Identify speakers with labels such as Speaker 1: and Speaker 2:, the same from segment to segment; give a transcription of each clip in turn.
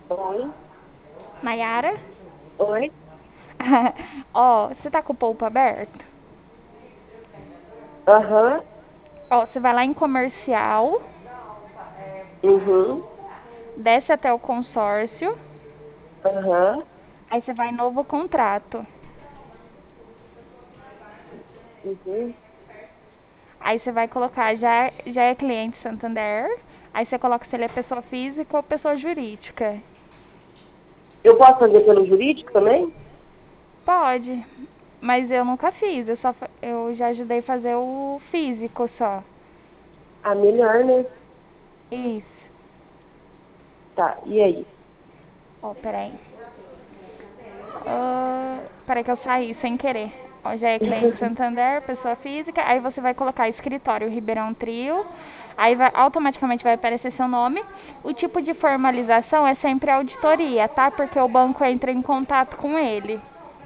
Speaker 1: Oi,
Speaker 2: Nayara?
Speaker 1: oi,
Speaker 2: Ó, você tá com o poupa aberto?
Speaker 1: aham,
Speaker 2: Ó, você vai lá em comercial,
Speaker 1: uhum,
Speaker 2: desce até o consórcio,
Speaker 1: aham,
Speaker 2: aí você vai em novo contrato.
Speaker 1: uhum.
Speaker 2: Aí você vai colocar já é cliente Santander. Aí você coloca se ele é pessoa física ou pessoa jurídica.
Speaker 1: Eu posso fazer pelo jurídico também?
Speaker 2: Pode, mas eu nunca fiz, eu já ajudei a fazer o físico só.
Speaker 1: Ah, melhor, né?
Speaker 2: Isso.
Speaker 1: Tá, e aí?
Speaker 2: Ó, peraí. Peraí que eu saí sem querer. Ó, já é cliente Santander, pessoa física. Aí você vai colocar escritório Ribeirão Trio. Aí automaticamente vai aparecer seu nome. O tipo de formalização é sempre auditoria, tá? Porque o banco entra em contato com ele.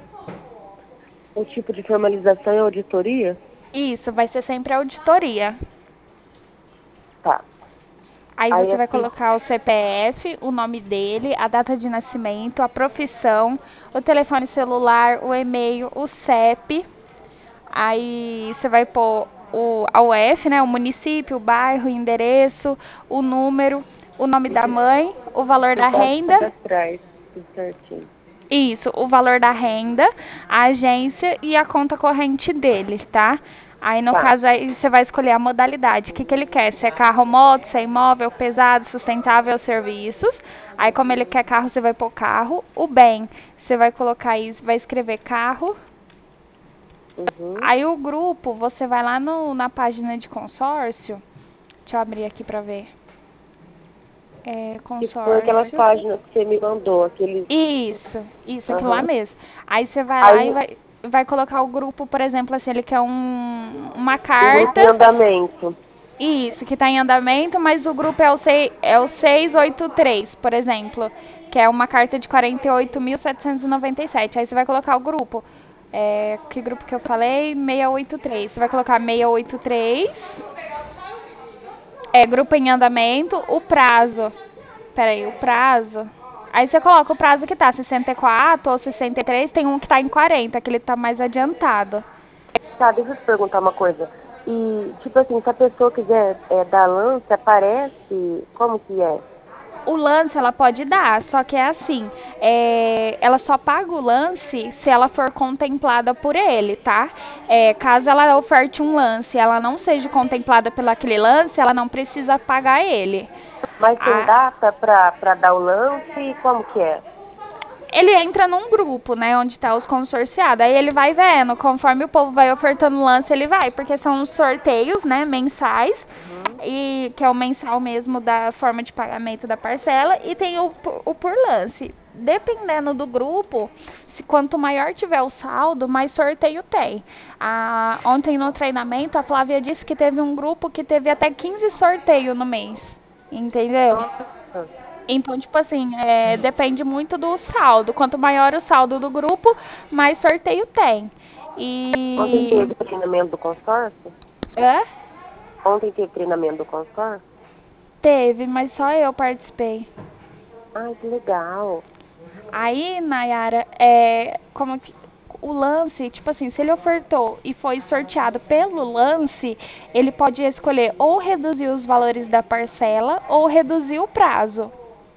Speaker 1: O tipo de formalização é auditoria?
Speaker 2: Isso, vai ser sempre auditoria.
Speaker 1: Tá.
Speaker 2: Aí
Speaker 1: Aí
Speaker 2: você
Speaker 1: é
Speaker 2: vai
Speaker 1: assim,
Speaker 2: colocar o CPF, o nome dele, a data de nascimento, a profissão, o telefone celular, o e-mail, o CEP. Aí você vai pôr a UF, né? O município, o bairro, o endereço, o número, o nome da mãe, o valor da
Speaker 1: os dados
Speaker 2: renda.
Speaker 1: cadastrais, tudo certinho.
Speaker 2: Isso, o valor da renda, a agência e a conta corrente dele, tá? Aí no
Speaker 1: Tá.
Speaker 2: caso aí você vai escolher a modalidade, o que, que ele quer, se é carro moto, se é imóvel, pesado, sustentável, serviços. Aí como ele quer carro, você vai pôr carro. O bem, você vai colocar aí, vai escrever carro.
Speaker 1: Uhum.
Speaker 2: Aí o grupo, você vai lá na página de consórcio. Deixa eu abrir aqui pra ver. É,
Speaker 1: Que foi aquela
Speaker 2: consórcio.
Speaker 1: página que você me mandou, aquele.
Speaker 2: Isso, aquilo lá
Speaker 1: Aham.
Speaker 2: mesmo. Aí você vai lá e
Speaker 1: Aí,
Speaker 2: vai colocar o grupo, por exemplo, assim, ele quer uma
Speaker 1: um grupo
Speaker 2: carta.
Speaker 1: em andamento.
Speaker 2: Isso, que está em andamento, mas o grupo é o 683, por exemplo, que é uma carta de 48.797. Aí você vai colocar o grupo. Que grupo que eu falei? 683. Você vai colocar 683. Grupo em andamento, o prazo. Peraí, o prazo. Aí você coloca o prazo que tá, 64 ou 63, tem um que tá em 40, que ele tá mais adiantado.
Speaker 1: Tá, deixa eu te perguntar uma coisa. E, tipo assim, se a pessoa quiser dar lance, aparece, como que é?
Speaker 2: O lance ela pode dar, só que é assim, ela só paga o lance se ela for contemplada por ele, tá? Caso ela oferte um lance e ela não seja contemplada pelo aquele lance, ela não precisa pagar ele.
Speaker 1: Mas tem
Speaker 2: Ah,
Speaker 1: data pra dar o lance, como que é?
Speaker 2: ele entra num grupo, né, onde tá os consorciados. Aí ele vai vendo, conforme o povo vai ofertando lance, ele vai, porque são os sorteios, né, mensais,
Speaker 1: Uhum.
Speaker 2: e que é o mensal mesmo da forma de pagamento da parcela, e tem o por lance. Dependendo do grupo, se quanto maior tiver o saldo, mais sorteio tem. Ontem no treinamento, a Flávia disse que teve um grupo que teve até 15 sorteios no mês. Entendeu?
Speaker 1: Nossa.
Speaker 2: Então, tipo assim, depende muito do saldo. Quanto maior o saldo do grupo, mais sorteio tem.
Speaker 1: Ontem
Speaker 2: E.
Speaker 1: teve treinamento do consórcio?
Speaker 2: É?
Speaker 1: Ontem teve treinamento do consórcio?
Speaker 2: Teve, mas só eu participei.
Speaker 1: Ai, que legal.
Speaker 2: Aí, Nayara, como que. O lance, tipo assim, se ele ofertou e foi sorteado pelo lance, ele pode escolher ou reduzir os valores da parcela ou reduzir o prazo.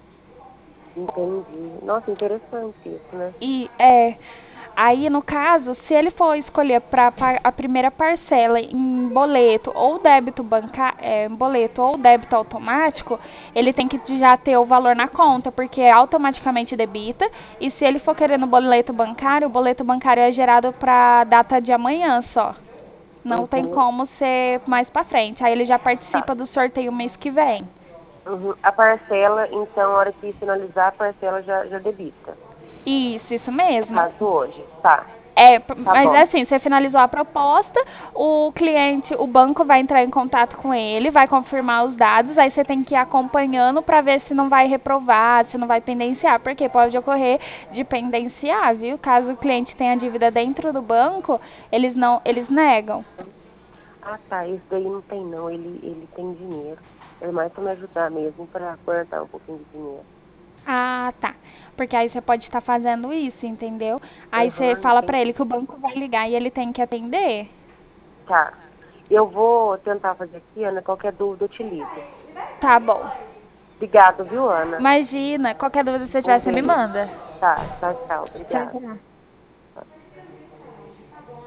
Speaker 1: Entendi. Nossa, interessante isso, né?
Speaker 2: E aí, no caso, se ele for escolher para a primeira parcela em boleto ou débito boleto ou débito automático, ele tem que já ter o valor na conta, porque automaticamente debita. E se ele for querendo o boleto bancário é gerado para data de amanhã só. Não tem
Speaker 1: Uhum.
Speaker 2: como ser mais para frente. Aí ele já
Speaker 1: Tá.
Speaker 2: participa do sorteio mês que vem.
Speaker 1: Uhum. A parcela, então, a hora que finalizar, a parcela já debita.
Speaker 2: Isso
Speaker 1: No
Speaker 2: mesmo.
Speaker 1: caso hoje. Tá, tá
Speaker 2: Mas é
Speaker 1: bom.
Speaker 2: assim, você finalizou a proposta, o cliente, o banco vai entrar em contato com ele, vai confirmar os dados, aí você tem que ir acompanhando para ver se não vai reprovar, se não vai pendenciar, porque pode ocorrer de pendenciar, viu? Caso o cliente tenha dívida dentro do banco, eles negam.
Speaker 1: Ah, tá. Esse daí não tem, não. Ele tem dinheiro. É mais para me ajudar mesmo, para guardar um pouquinho de dinheiro.
Speaker 2: Ah, tá. Porque aí você pode estar fazendo isso, entendeu? Aí você
Speaker 1: Aham,
Speaker 2: fala pra
Speaker 1: entendi.
Speaker 2: ele que o banco vai ligar e ele tem que atender.
Speaker 1: Tá. Eu vou tentar fazer aqui, Ana. Qualquer dúvida eu te ligo.
Speaker 2: Tá bom.
Speaker 1: Obrigado, viu, Ana?
Speaker 2: Imagina, qualquer dúvida que você
Speaker 1: Um
Speaker 2: tiver, você me
Speaker 1: beijo.
Speaker 2: manda.
Speaker 1: Tá, tchau, tchau.
Speaker 2: Tchau,
Speaker 1: Obrigada.
Speaker 2: tchau.